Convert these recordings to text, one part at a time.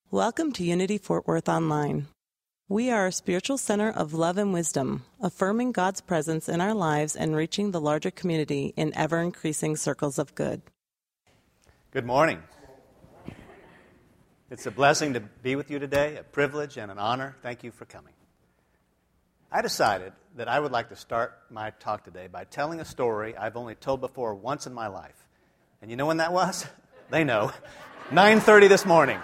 Welcome to Unity Fort Worth Online. We are a spiritual center of love and wisdom, affirming God's presence in our lives and reaching the larger community in ever-increasing circles of good. Good morning. It's a blessing to be with you today, a privilege and an honor. Thank you for coming. I decided that I would like to start my talk today by telling a story I've only told before once in my life. And you know when that was? They know. 9:30 this morning.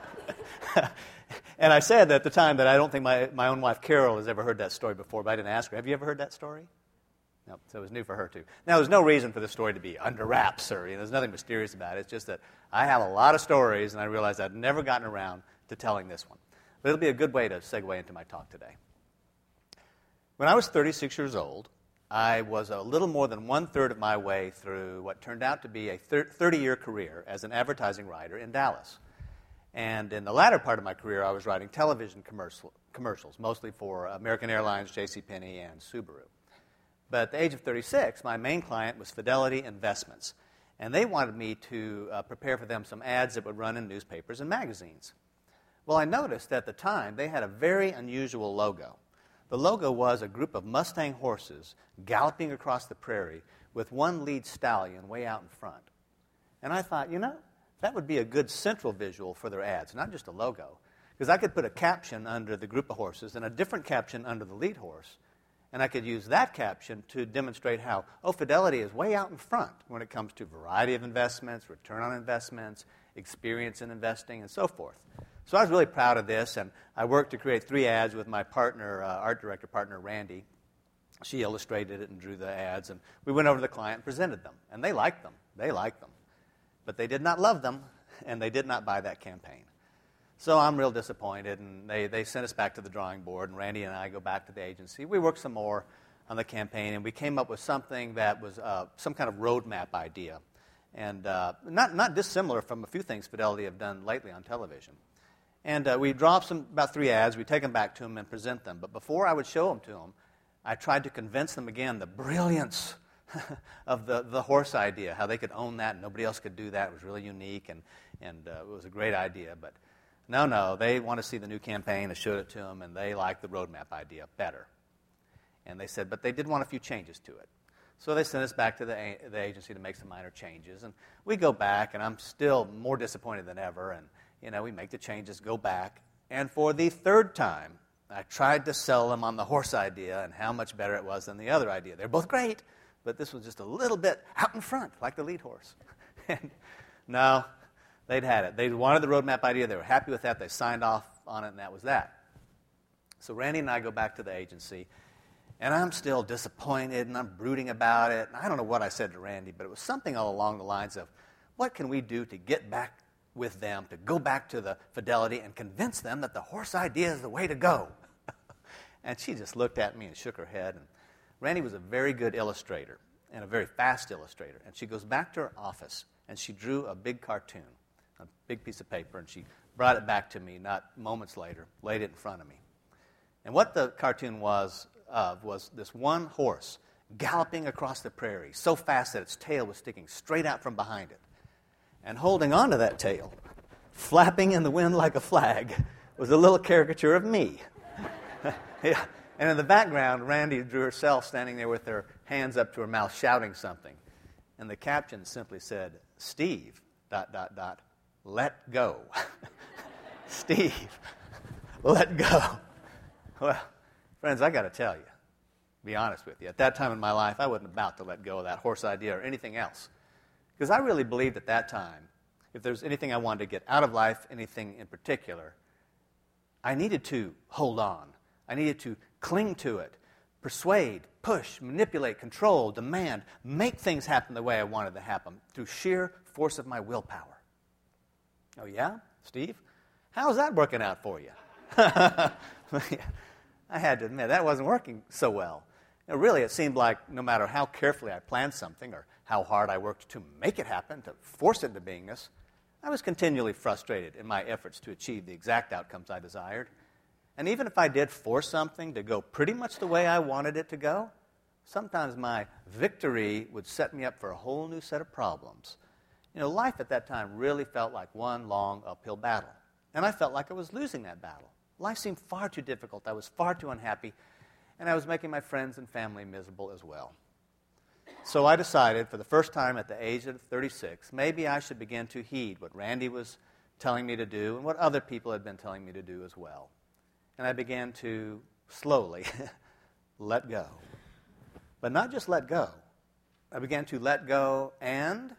And I said at the time that I don't think my own wife Carol has ever heard that story before, but I didn't ask her. Have you ever heard that story? No, so it was new for her too. Now, there's no reason for the story to be under wraps, or there's nothing mysterious about it. It's just that I have a lot of stories, and I realized I'd never gotten around to telling this one. But it'll be a good way to segue into my talk today. When I was 36 years old, I was a little more than one-third of my way through what turned out to be a 30-year career as an advertising writer in Dallas. And in the latter part of my career, I was writing television commercials, mostly for American Airlines, JCPenney, and Subaru. But at the age of 36, my main client was Fidelity Investments, and they wanted me to prepare for them some ads that would run in newspapers and magazines. Well, I noticed at the time they had a very unusual logo. The logo was a group of Mustang horses galloping across the prairie with one lead stallion way out in front. And I thought, that would be a good central visual for their ads, not just a logo. Because I could put a caption under the group of horses and a different caption under the lead horse. And I could use that caption to demonstrate how, Fidelity is way out in front when it comes to variety of investments, return on investments, experience in investing, and so forth. So I was really proud of this, and I worked to create 3 ads with my partner, art director partner, Randy. She illustrated it and drew the ads, and we went over to the client and presented them. And they liked them. But they did not love them, and they did not buy that campaign. So I'm real disappointed, and they sent us back to the drawing board, and Randy and I go back to the agency. We worked some more on the campaign, and we came up with something that was some kind of roadmap idea, and not dissimilar from a few things Fidelity have done lately on television. And we draw up about 3 ads. We take them back to them and present them. But before I would show them to them, I tried to convince them again the brilliance of the horse idea, how they could own that and nobody else could do that. It was really unique, and it was a great idea. But no, they want to see the new campaign. I showed it to them, and they liked the roadmap idea better. And they said, but they did want a few changes to it. So they sent us back to the agency to make some minor changes. And we go back, and I'm still more disappointed than ever. And, we make the changes, go back. And for the 3rd time, I tried to sell them on the horse idea and how much better it was than the other idea. They're both great, but this was just a little bit out in front, like the lead horse. And no, they'd had it. They wanted the roadmap idea. They were happy with that. They signed off on it, and that was that. So Randy and I go back to the agency, and I'm still disappointed, and I'm brooding about it. And I don't know what I said to Randy, but it was something along the lines of, what can we do to get back with them, to go back to the Fidelity and convince them that the horse idea is the way to go? And she just looked at me and shook her head. And Randy was a very good illustrator and a very fast illustrator. And she goes back to her office, and she drew a big cartoon, a big piece of paper, and she brought it back to me not moments later, laid it in front of me. And what the cartoon was this one horse galloping across the prairie so fast that its tail was sticking straight out from behind it. And holding onto that tail, flapping in the wind like a flag, was a little caricature of me. Yeah. And in the background, Randy drew herself standing there with her hands up to her mouth, shouting something. And the caption simply said, Steve, ... let go. Steve, let go. Well, friends, I got to tell you, be honest with you, at that time in my life, I wasn't about to let go of that horse idea or anything else. Because I really believed at that time, if there's anything I wanted to get out of life, anything in particular, I needed to hold on. I needed to cling to it, persuade, push, manipulate, control, demand, make things happen the way I wanted to happen through sheer force of my willpower. Oh yeah, Steve? How's that working out for you? I had to admit, that wasn't working so well. Really, it seemed like no matter how carefully I planned something or how hard I worked to make it happen, to force it into beingness, I was continually frustrated in my efforts to achieve the exact outcomes I desired. And even if I did force something to go pretty much the way I wanted it to go, sometimes my victory would set me up for a whole new set of problems. Life at that time really felt like one long uphill battle. And I felt like I was losing that battle. Life seemed far too difficult. I was far too unhappy. And I was making my friends and family miserable as well. So I decided, for the first time at the age of 36, maybe I should begin to heed what Randy was telling me to do and what other people had been telling me to do as well. And I began to slowly let go. But not just let go. I began to let go and...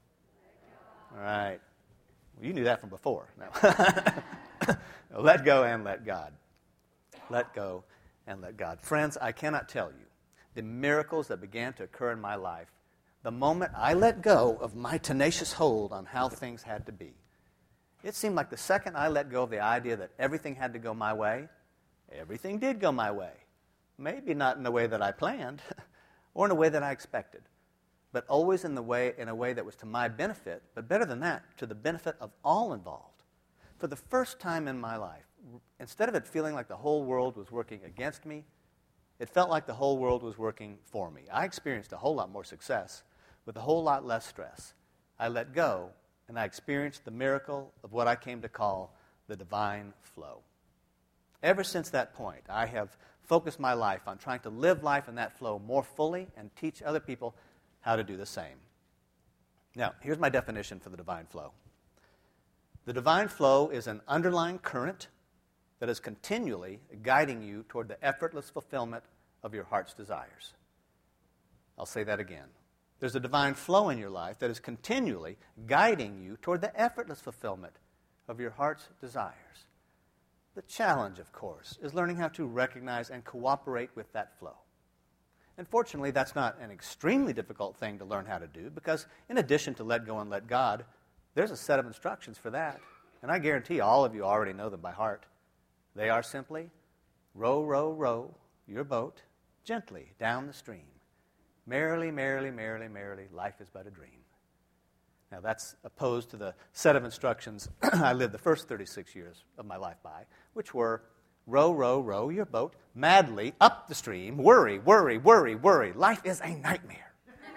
All right. Well, you knew that from before. No. Let go and let God. Let go and let God. Friends, I cannot tell you the miracles that began to occur in my life the moment I let go of my tenacious hold on how things had to be. It seemed like the second I let go of the idea that everything had to go my way, everything did go my way. Maybe not in the way that I planned or in a way that I expected, but always in a way that was to my benefit, but better than that, to the benefit of all involved. For the first time in my life, instead of it feeling like the whole world was working against me, it felt like the whole world was working for me. I experienced a whole lot more success with a whole lot less stress. I let go, and I experienced the miracle of what I came to call the divine flow. Ever since that point, I have focused my life on trying to live life in that flow more fully and teach other people how to do the same. Now, here's my definition for the divine flow. The divine flow is an underlying current that is continually guiding you toward the effortless fulfillment of your heart's desires. I'll say that again. There's a divine flow in your life that is continually guiding you toward the effortless fulfillment of your heart's desires. The challenge, of course, is learning how to recognize and cooperate with that flow. And fortunately, that's not an extremely difficult thing to learn how to do, because in addition to let go and let God, there's a set of instructions for that. And I guarantee all of you already know them by heart. They are simply, row, row, row your boat gently down the stream. Merrily, merrily, merrily, merrily, life is but a dream. Now that's opposed to the set of instructions I lived the first 36 years of my life by, which were, row, row, row your boat madly up the stream. Worry, worry, worry, worry. Life is a nightmare.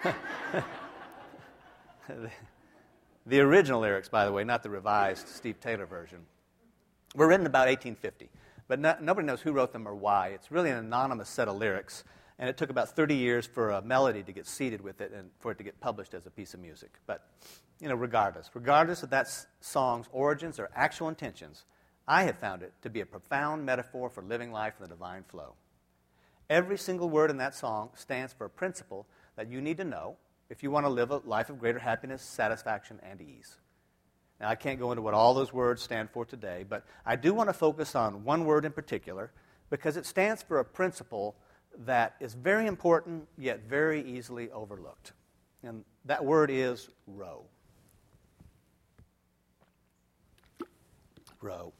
The original lyrics, by the way, not the revised Steve Taylor version, were written about 1850. But nobody knows who wrote them or why. It's really an anonymous set of lyrics, and it took about 30 years for a melody to get seeded with it and for it to get published as a piece of music. But, regardless of that song's origins or actual intentions, I have found it to be a profound metaphor for living life in the divine flow. Every single word in that song stands for a principle that you need to know if you want to live a life of greater happiness, satisfaction, and ease. Now, I can't go into what all those words stand for today, but I do want to focus on one word in particular because it stands for a principle that is very important yet very easily overlooked. And that word is row. Row.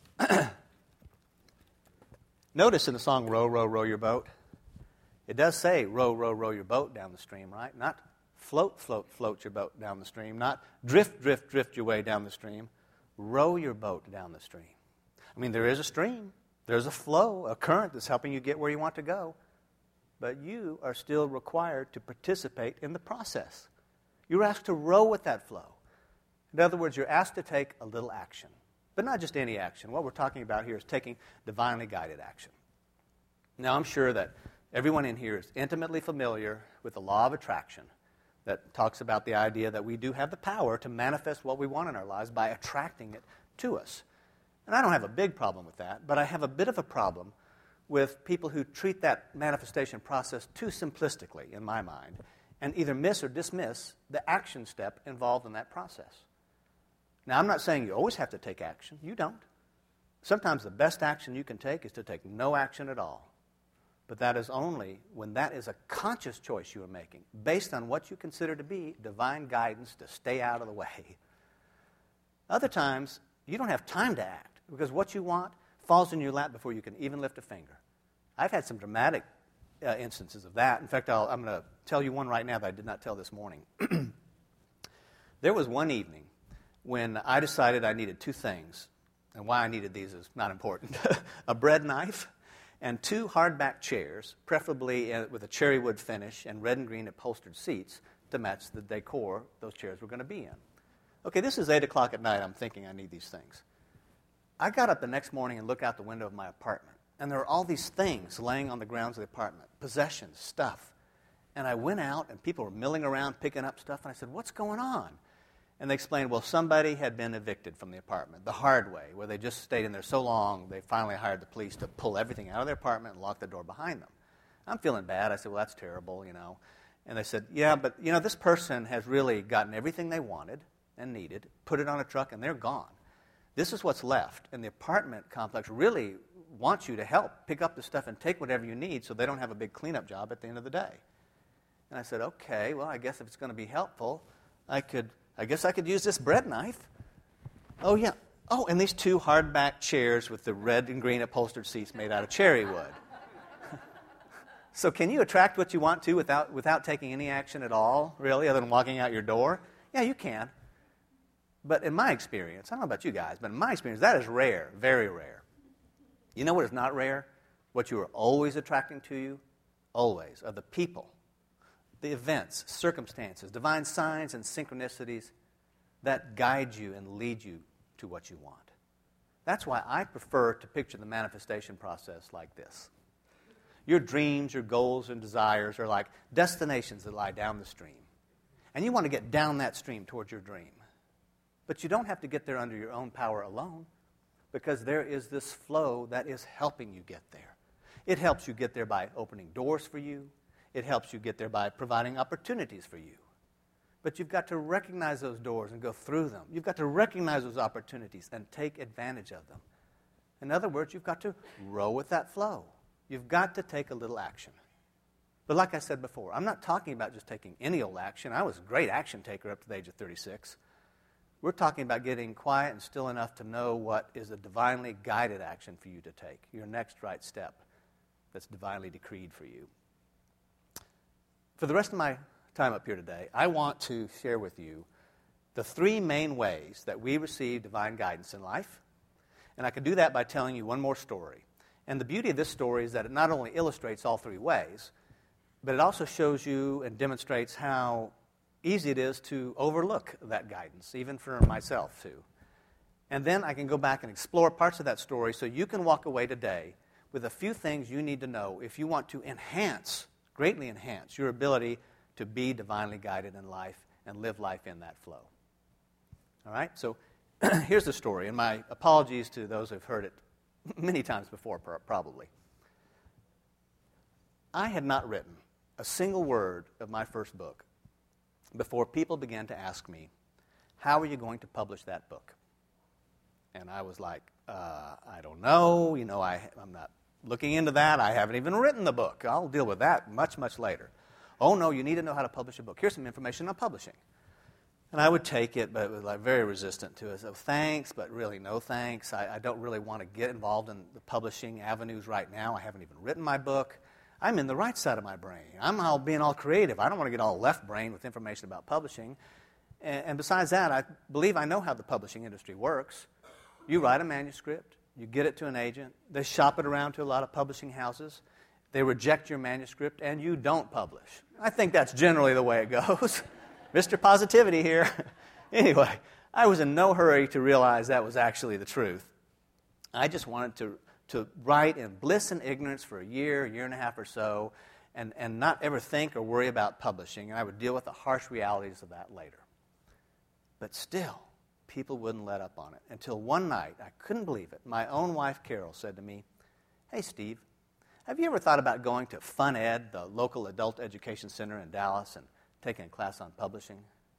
Notice in the song, row, row, row your boat, it does say row, row, row your boat down the stream, right? Not float, float, float your boat down the stream. Not drift, drift, drift your way down the stream. Row your boat down the stream. I mean, there is a stream. There's a flow, a current that's helping you get where you want to go. But you are still required to participate in the process. You're asked to row with that flow. In other words, you're asked to take a little action. But not just any action. What we're talking about here is taking divinely guided action. Now, I'm sure that everyone in here is intimately familiar with the law of attraction that talks about the idea that we do have the power to manifest what we want in our lives by attracting it to us. And I don't have a big problem with that, but I have a bit of a problem with people who treat that manifestation process too simplistically, in my mind, and either miss or dismiss the action step involved in that process. Now, I'm not saying you always have to take action. You don't. Sometimes the best action you can take is to take no action at all. But that is only when that is a conscious choice you are making, based on what you consider to be divine guidance to stay out of the way. Other times, you don't have time to act, because what you want falls in your lap before you can even lift a finger. I've had some dramatic instances of that. In fact, I'm going to tell you one right now that I did not tell this morning. There was one evening when I decided I needed two things, and why I needed these is not important. A bread knife and two hardback chairs, preferably with a cherry wood finish and red and green upholstered seats to match the decor those chairs were going to be in. Okay, this is 8 o'clock at night. I'm thinking I need these things. I got up the next morning and looked out the window of my apartment, and there were all these things laying on the grounds of the apartment, possessions, stuff. And I went out, and people were milling around, picking up stuff, and I said, what's going on? And they explained, well, somebody had been evicted from the apartment the hard way, where they just stayed in there so long, they finally hired the police to pull everything out of their apartment and lock the door behind them. I'm feeling bad. I said, well, that's terrible, And they said, yeah, but, this person has really gotten everything they wanted and needed, put it on a truck, and they're gone. This is what's left. And the apartment complex really wants you to help pick up the stuff and take whatever you need so they don't have a big cleanup job at the end of the day. And I said, okay, well, I guess if it's going to be helpful, I guess I could use this bread knife. Oh, yeah. Oh, and these 2 hardback chairs with the red and green upholstered seats made out of cherry wood. So can you attract what you want to without taking any action at all, really, other than walking out your door? Yeah, you can. But in my experience, I don't know about you guys, but in my experience, that is rare, very rare. You know what is not rare? What you are always attracting to you? Always, are the people, the events, circumstances, divine signs and synchronicities that guide you and lead you to what you want. That's why I prefer to picture the manifestation process like this. Your dreams, your goals, and desires are like destinations that lie down the stream. And you want to get down that stream towards your dream. But you don't have to get there under your own power alone, because there is this flow that is helping you get there. It helps you get there by opening doors for you. It helps you get there by providing opportunities for you. But you've got to recognize those doors and go through them. You've got to recognize those opportunities and take advantage of them. In other words, you've got to row with that flow. You've got to take a little action. But like I said before, I'm not talking about just taking any old action. I was a great action taker up to the age of 36. We're talking about getting quiet and still enough to know what is a divinely guided action for you to take, your next right step that's divinely decreed for you. For the rest of my time up here today, I want to share with you the 3 main ways that we receive divine guidance in life. And I can do that by telling you one more story. And the beauty of this story is that it not only illustrates all 3 ways, but it also shows you and demonstrates how easy it is to overlook that guidance, even for myself too. And then I can go back and explore parts of that story so you can walk away today with a few things you need to know if you want to greatly enhance your ability to be divinely guided in life and live life in that flow. All right? So here's the story, and my apologies to those who've heard it many times before, probably. I had not written a single word of my first book before people began to ask me, how are you going to publish that book? And I was like, I don't know. I'm not looking into that. I haven't even written the book. I'll deal with that much, much later. Oh, no, you need to know how to publish a book. Here's some information on publishing. And I would take it, but was very resistant to it. So thanks, but really no thanks. I don't really want to get involved in the publishing avenues right now. I haven't even written my book. I'm in the right side of my brain. I'm being all creative. I don't want to get all left brain with information about publishing. And besides that, I believe I know how the publishing industry works. You write a manuscript. You get it to an agent. They shop it around to a lot of publishing houses. They reject your manuscript, and you don't publish. I think that's generally the way it goes. Mr. Positivity here. Anyway, I was in no hurry to realize that was actually the truth. I just wanted to write in bliss and ignorance for a year and a half or so, and not ever think or worry about publishing, and I would deal with the harsh realities of that later. But still, people wouldn't let up on it until one night, I couldn't believe it, my own wife Carol said to me, "Hey Steve, have you ever thought about going to Fun Ed, the local adult education center in Dallas, and taking a class on publishing?"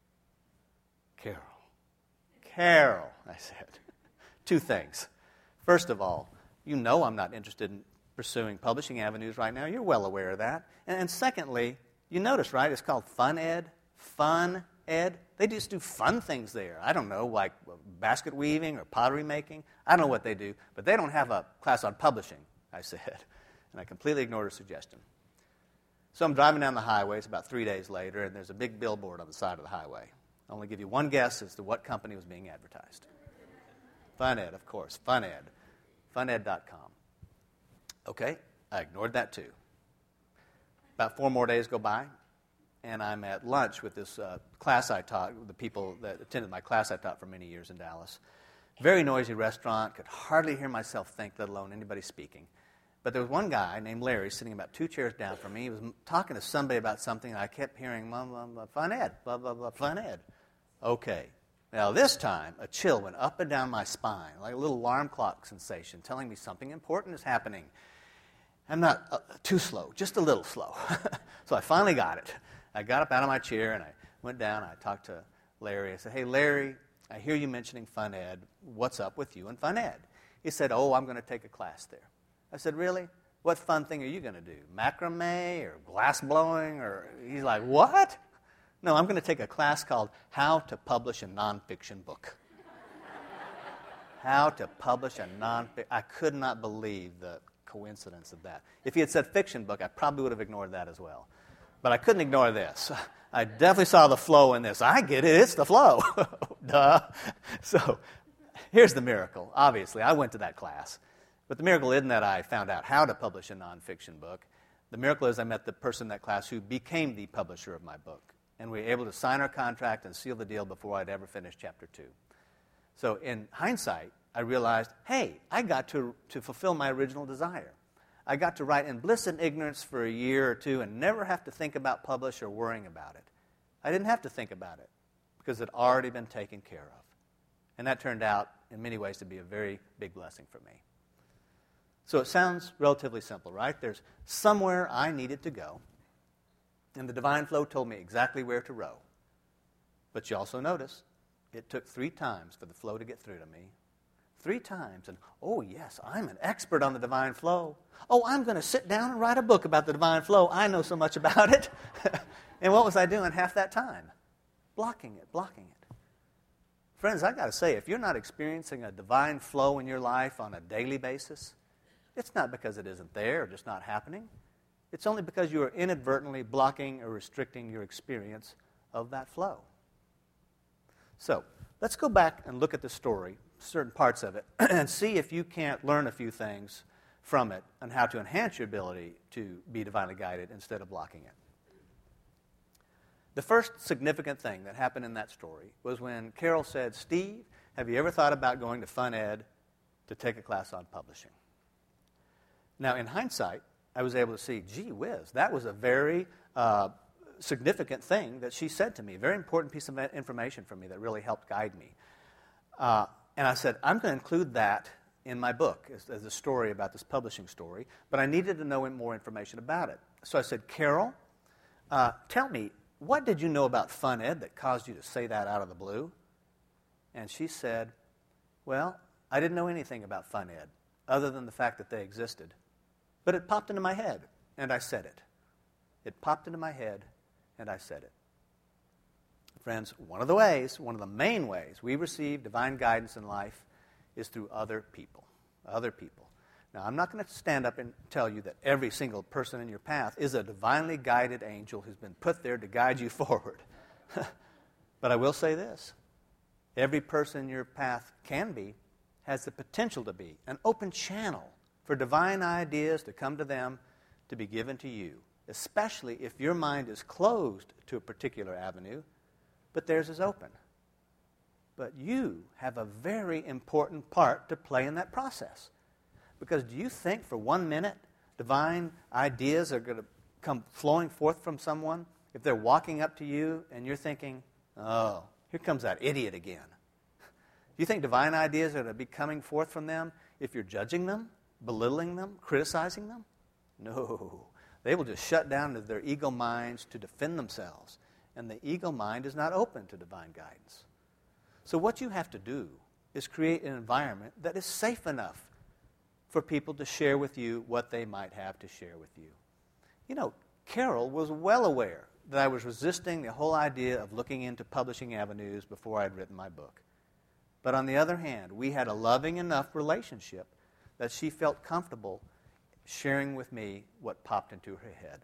Carol, I said. 2 things. First of all, you know I'm not interested in pursuing publishing avenues right now. You're well aware of that. And secondly, you notice, right, it's called Fun Ed. Fun Ed. They just do fun things there. I don't know, like basket weaving or pottery making. I don't know what they do, but they don't have a class on publishing, I said. And I completely ignored her suggestion. So I'm driving down the highway. It's about 3 days later, and there's a big billboard on the side of the highway. I'll only give you one guess as to what company was being advertised. Fun Ed, of course. Fun Ed. Funed.com. Okay, I ignored that too. About 4 more days go by, and I'm at lunch with this class I taught, the people that attended my class I taught for many years in Dallas. Very noisy restaurant, could hardly hear myself think, let alone anybody speaking. But there was one guy named Larry sitting about 2 chairs down from me. He was talking to somebody about something, and I kept hearing, blah, blah, blah, fun ed, blah, blah, blah, fun ed. Okay. Now this time, a chill went up and down my spine, like a little alarm clock sensation, telling me something important is happening. I'm not too slow, just a little slow. So I finally got it. I got up out of my chair, and I went down, and I talked to Larry. I said, hey, Larry, I hear you mentioning fun ed. What's up with you and fun ed? He said, oh, I'm going to take a class there. I said, really? What fun thing are you going to do? Macrame or glass blowing? Or he's like, what? No, I'm going to take a class called How to Publish a Nonfiction Book. How to publish a nonfiction. I could not believe the coincidence of that. If he had said fiction book, I probably would have ignored that as well. But I couldn't ignore this. I definitely saw the flow in this. I get it. It's the flow. Duh. So here's the miracle. Obviously, I went to that class. But the miracle isn't that I found out how to publish a nonfiction book. The miracle is I met the person in that class who became the publisher of my book. And we were able to sign our contract and seal the deal before I'd ever finished chapter 2. So in hindsight, I realized, hey, I got to fulfill my original desire. I got to write in bliss and ignorance for a year or two and never have to think about publish or worrying about it. I didn't have to think about it because it had already been taken care of. And that turned out, in many ways, to be a very big blessing for me. So it sounds relatively simple, right? There's somewhere I needed to go, and the divine flow told me exactly where to row. But you also notice it took 3 times for the flow to get through to me. 3 times, and oh yes, I'm an expert on the divine flow. Oh, I'm going to sit down and write a book about the divine flow. I know so much about it. And what was I doing half that time? Blocking it. Friends, I got to say, if you're not experiencing a divine flow in your life on a daily basis, it's not because it isn't there or just not happening. It's only because you are inadvertently blocking or restricting your experience of that flow. So, let's go back and look at the story, certain parts of it, and see if you can't learn a few things from it on how to enhance your ability to be divinely guided instead of blocking it. The first significant thing that happened in that story was when Carol said, Steve, have you ever thought about going to Fun Ed to take a class on publishing? Now, in hindsight, I was able to see, gee whiz, that was a very significant thing that she said to me, a very important piece of information for me that really helped guide me. And I said, I'm going to include that in my book as a story about this publishing story, but I needed to know more information about it. So I said, Carol, tell me, what did you know about Fun Ed that caused you to say that out of the blue? And she said, well, I didn't know anything about Fun Ed other than the fact that they existed. But it popped into my head, and I said it. It popped into my head, and I said it. Friends, one of the main ways we receive divine guidance in life is through other people. Other people. Now, I'm not going to stand up and tell you that every single person in your path is a divinely guided angel who's been put there to guide you forward. But I will say this. Every person in your path has the potential to be an open channel for divine ideas to come to them, to be given to you, especially if your mind is closed to a particular avenue, but theirs is open. But you have a very important part to play in that process. Because do you think for 1 minute divine ideas are going to come flowing forth from someone if they're walking up to you and you're thinking, oh, here comes that idiot again? Do you think divine ideas are going to be coming forth from them if you're judging them, belittling them, criticizing them? No. They will just shut down to their ego minds to defend themselves. And the ego mind is not open to divine guidance. So what you have to do is create an environment that is safe enough for people to share with you what they might have to share with you. You know, Carol was well aware that I was resisting the whole idea of looking into publishing avenues before I'd written my book. But on the other hand, we had a loving enough relationship that she felt comfortable sharing with me what popped into her head.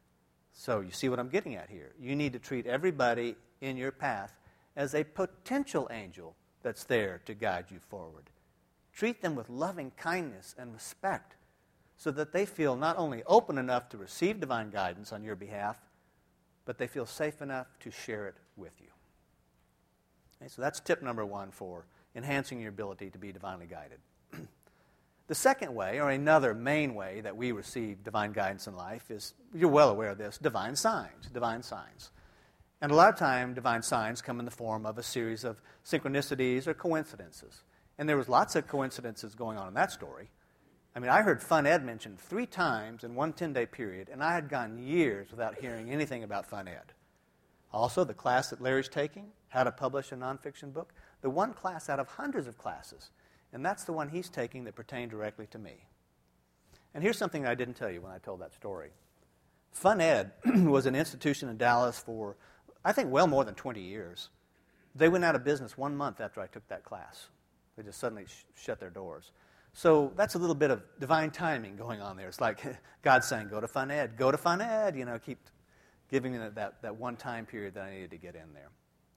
So you see what I'm getting at here. You need to treat everybody in your path as a potential angel that's there to guide you forward. Treat them with loving kindness and respect so that they feel not only open enough to receive divine guidance on your behalf, but they feel safe enough to share it with you. Okay, so that's tip number 1 for enhancing your ability to be divinely guided. The second way, or another main way that we receive divine guidance in life is, you're well aware of this, divine signs. And a lot of time, divine signs come in the form of a series of synchronicities or coincidences. And there was lots of coincidences going on in that story. I mean, I heard Fun Ed mentioned 3 times in one 10-day period, and I had gone years without hearing anything about Fun Ed. Also, the class that Larry's taking, how to publish a nonfiction book, the one class out of hundreds of classes. And that's the one he's taking that pertained directly to me. And here's something I didn't tell you when I told that story. Fun Ed was an institution in Dallas for, I think, well more than 20 years. They went out of business 1 month after I took that class. They just suddenly shut their doors. So that's a little bit of divine timing going on there. It's like God saying, go to Fun Ed, keep giving me that one time period that I needed to get in there.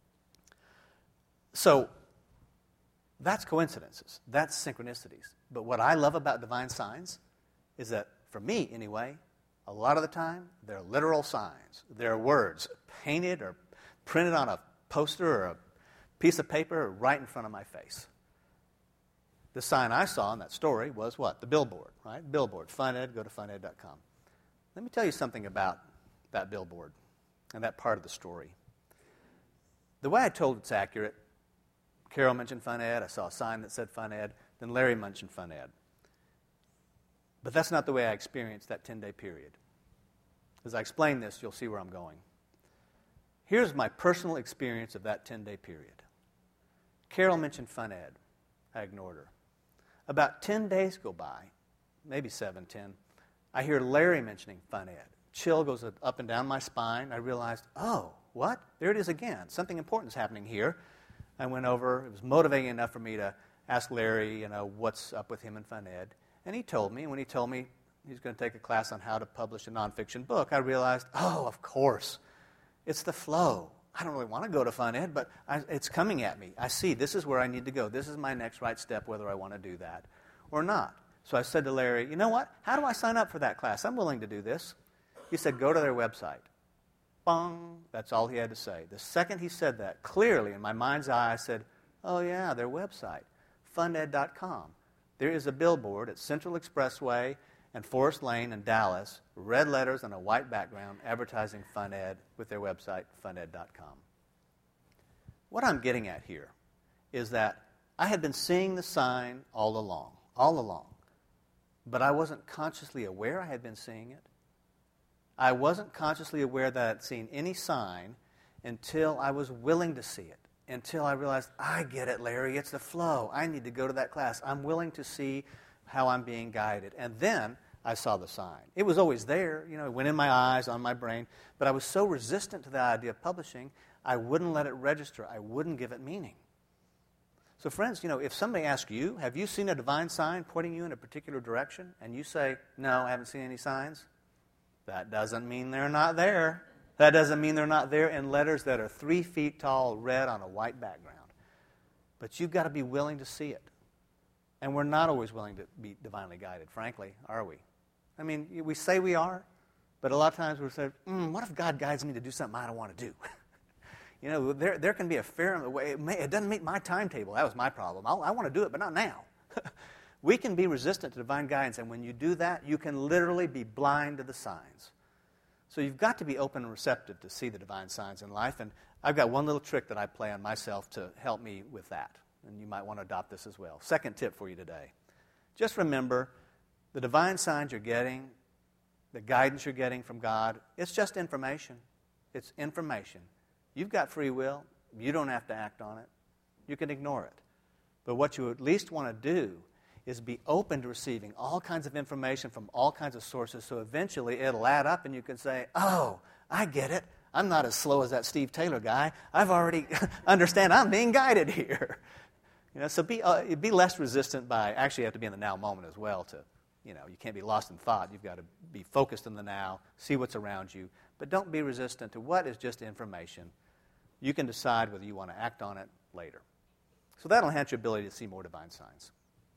So that's coincidences. That's synchronicities. But what I love about divine signs is that, for me anyway, a lot of the time, they're literal signs. They're words painted or printed on a poster or a piece of paper right in front of my face. The sign I saw in that story was what? The billboard, right? Billboard, Fun Ed, go to funed.com. Let me tell you something about that billboard and that part of the story. The way I told it's accurate, Carol mentioned Fun Ed, I saw a sign that said Fun Ed, then Larry mentioned Fun Ed. But that's not the way I experienced that 10-day period. As I explain this, you'll see where I'm going. Here's my personal experience of that 10-day period. Carol mentioned Fun Ed. I ignored her. About 10 days go by, maybe 7, 10. I hear Larry mentioning Fun Ed. Chill goes up and down my spine. I realized, oh, what? There it is again. Something important is happening here. I went over. It was motivating enough for me to ask Larry, what's up with him and Fun Ed. And he told me. And when he told me he's going to take a class on how to publish a nonfiction book, I realized, oh, of course. It's the flow. I don't really want to go to Fun Ed, but it's coming at me. I see this is where I need to go. This is my next right step, whether I want to do that or not. So I said to Larry, you know what? How do I sign up for that class? I'm willing to do this. He said, go to their website. Bong. That's all he had to say. The second he said that, clearly in my mind's eye, I said, oh, yeah, their website, funed.com. There is a billboard at Central Expressway and Forest Lane in Dallas, red letters on a white background, advertising Fun Ed with their website, funed.com. What I'm getting at here is that I had been seeing the sign all along, but I wasn't consciously aware I had been seeing it. I wasn't consciously aware that I'd seen any sign until I was willing to see it, until I realized, I get it, Larry, it's the flow. I need to go to that class. I'm willing to see how I'm being guided. And then I saw the sign. It was always there, it went in my eyes, on my brain, but I was so resistant to the idea of publishing, I wouldn't let it register. I wouldn't give it meaning. So friends, if somebody asks you, have you seen a divine sign pointing you in a particular direction? And you say, no, I haven't seen any signs. That doesn't mean they're not there. That doesn't mean they're not there in letters that are 3 feet tall, red on a white background. But you've got to be willing to see it. And we're not always willing to be divinely guided, frankly, are we? I mean, we say we are, but a lot of times we say, what if God guides me to do something I don't want to do? There can be a fair way. It doesn't meet my timetable. That was my problem. I want to do it, but not now. We can be resistant to divine guidance, and when you do that, you can literally be blind to the signs. So you've got to be open and receptive to see the divine signs in life, and I've got one little trick that I play on myself to help me with that, and you might want to adopt this as well. Second tip for you today. Just remember, the divine signs you're getting, the guidance you're getting from God, it's just information. It's information. You've got free will. You don't have to act on it. You can ignore it. But what you at least want to do is be open to receiving all kinds of information from all kinds of sources, so eventually it'll add up and you can say, oh, I get it. I'm not as slow as that Steve Taylor guy. I've already understand I'm being guided here. So be less resistant by, actually you have to be in the now moment as well to, you can't be lost in thought. You've got to be focused in the now, see what's around you, but don't be resistant to what is just information. You can decide whether you want to act on it later. So that'll enhance your ability to see more divine signs.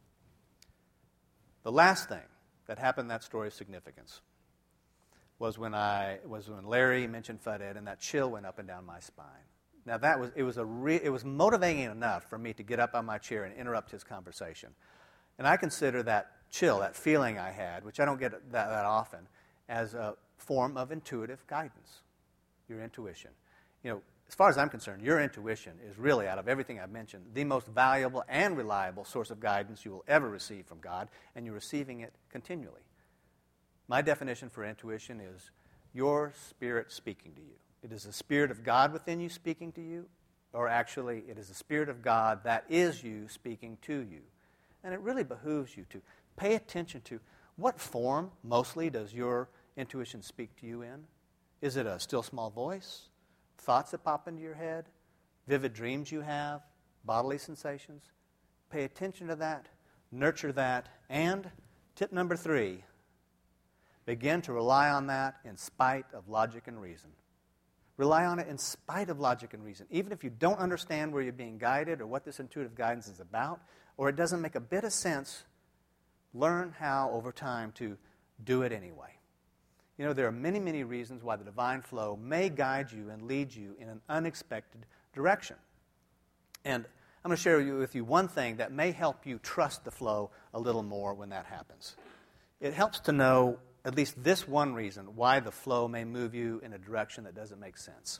The last thing that happened in that story of significance was when Larry mentioned Fun Ed and that chill went up and down my spine. Now it was motivating enough for me to get up on my chair and interrupt his conversation. And I consider that chill, that feeling I had, which I don't get that often, as a form of intuitive guidance, your intuition. As far as I'm concerned, your intuition is really, out of everything I've mentioned, the most valuable and reliable source of guidance you will ever receive from God, and you're receiving it continually. My definition for intuition is your spirit speaking to you. It is the Spirit of God within you speaking to you, or actually it is the Spirit of God that is you speaking to you. And it really behooves you to pay attention to what form, mostly, does your intuition speak to you in? Is it a still small voice? Thoughts that pop into your head? Vivid dreams you have? Bodily sensations? Pay attention to that. Nurture that. And tip number 3, begin to rely on that in spite of logic and reason. Rely on it in spite of logic and reason. Even if you don't understand where you're being guided or what this intuitive guidance is about, or it doesn't make a bit of sense, learn how, over time, to do it anyway. There are many, many reasons why the divine flow may guide you and lead you in an unexpected direction. And I'm going to share with you one thing that may help you trust the flow a little more when that happens. It helps to know at least this one reason why the flow may move you in a direction that doesn't make sense.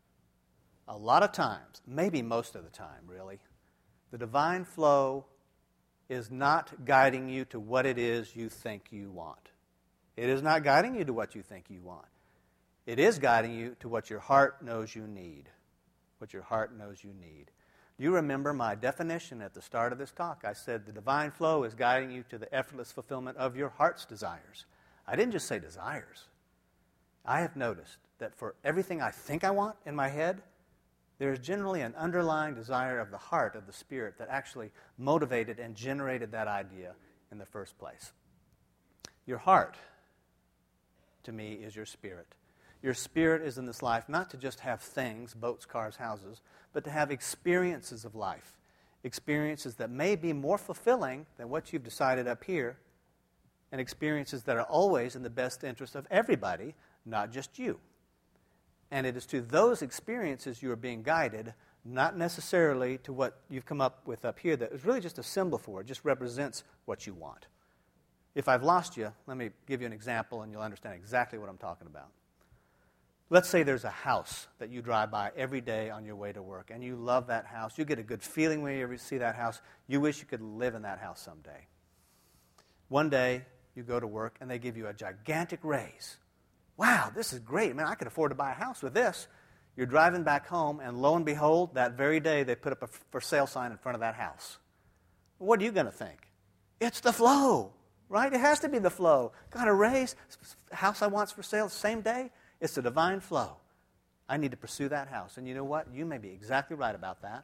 A lot of times, maybe most of the time, really, the divine flow is not guiding you to what it is you think you want. It is not guiding you to what you think you want. It is guiding you to what your heart knows you need. What your heart knows you need. You remember my definition at the start of this talk. I said the divine flow is guiding you to the effortless fulfillment of your heart's desires. I didn't just say desires. I have noticed that for everything I think I want in my head, there is generally an underlying desire of the heart, of the spirit, that actually motivated and generated that idea in the first place. Your heart, to me, is your spirit. Your spirit is in this life not to just have things, boats, cars, houses, but to have experiences of life. Experiences that may be more fulfilling than what you've decided up here, and experiences that are always in the best interest of everybody, not just you. And it is to those experiences you are being guided, not necessarily to what you've come up with up here that is really just a symbol for it, just represents what you want. If I've lost you, let me give you an example and you'll understand exactly what I'm talking about. Let's say there's a house that you drive by every day on your way to work, and you love that house. You get a good feeling when you ever see that house. You wish you could live in that house someday. One day, you go to work, and they give you a gigantic raise. Wow, this is great. Man, I could afford to buy a house with this. You're driving back home, and lo and behold, that very day, they put up a for sale sign in front of that house. What are you going to think? It's the flow, right? It has to be the flow. Got a raise, house I want's for sale, same day. It's the divine flow. I need to pursue that house. And you know what? You may be exactly right about that.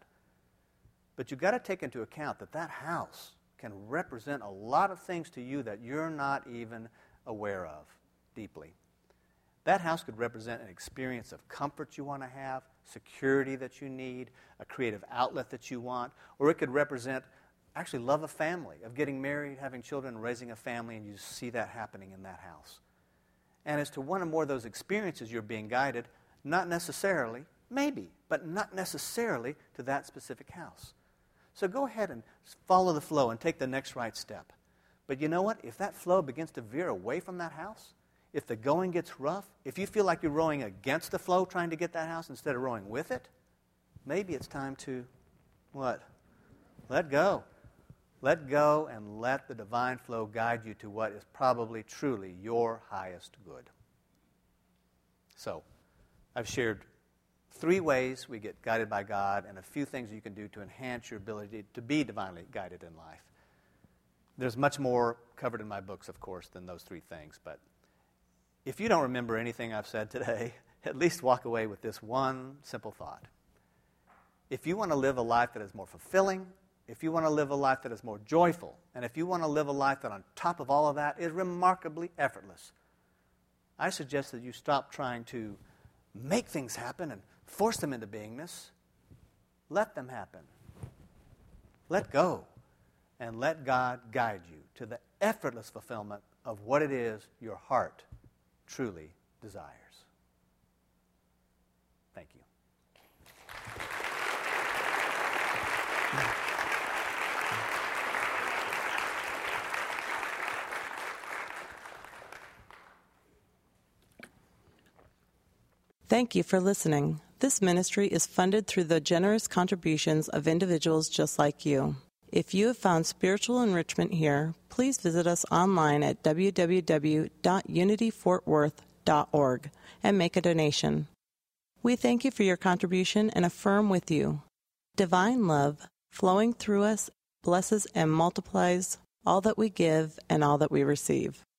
But you've got to take into account that that house can represent a lot of things to you that you're not even aware of deeply. That house could represent an experience of comfort you want to have, security that you need, a creative outlet that you want, or it could represent actually love of family, of getting married, having children, raising a family, and you see that happening in that house. And as to one or more of those experiences you're being guided, not necessarily, maybe, but not necessarily to that specific house. So go ahead and follow the flow and take the next right step. But you know what? If that flow begins to veer away from that house, if the going gets rough, if you feel like you're rowing against the flow trying to get that house instead of rowing with it, maybe it's time to, what? Let go. Let go and let the divine flow guide you to what is probably truly your highest good. So, I've shared 3 ways we get guided by God and a few things you can do to enhance your ability to be divinely guided in life. There's much more covered in my books, of course, than those 3 things, but if you don't remember anything I've said today, at least walk away with this one simple thought. If you want to live a life that is more fulfilling, if you want to live a life that is more joyful, and if you want to live a life that on top of all of that is remarkably effortless, I suggest that you stop trying to make things happen and force them into beingness. Let them happen. Let go. And let God guide you to the effortless fulfillment of what it is your heart truly desires. Thank you. Thank you for listening. This ministry is funded through the generous contributions of individuals just like you. If you have found spiritual enrichment here, please visit us online at www.unityfortworth.org and make a donation. We thank you for your contribution and affirm with you. Divine love, flowing through us, blesses and multiplies all that we give and all that we receive.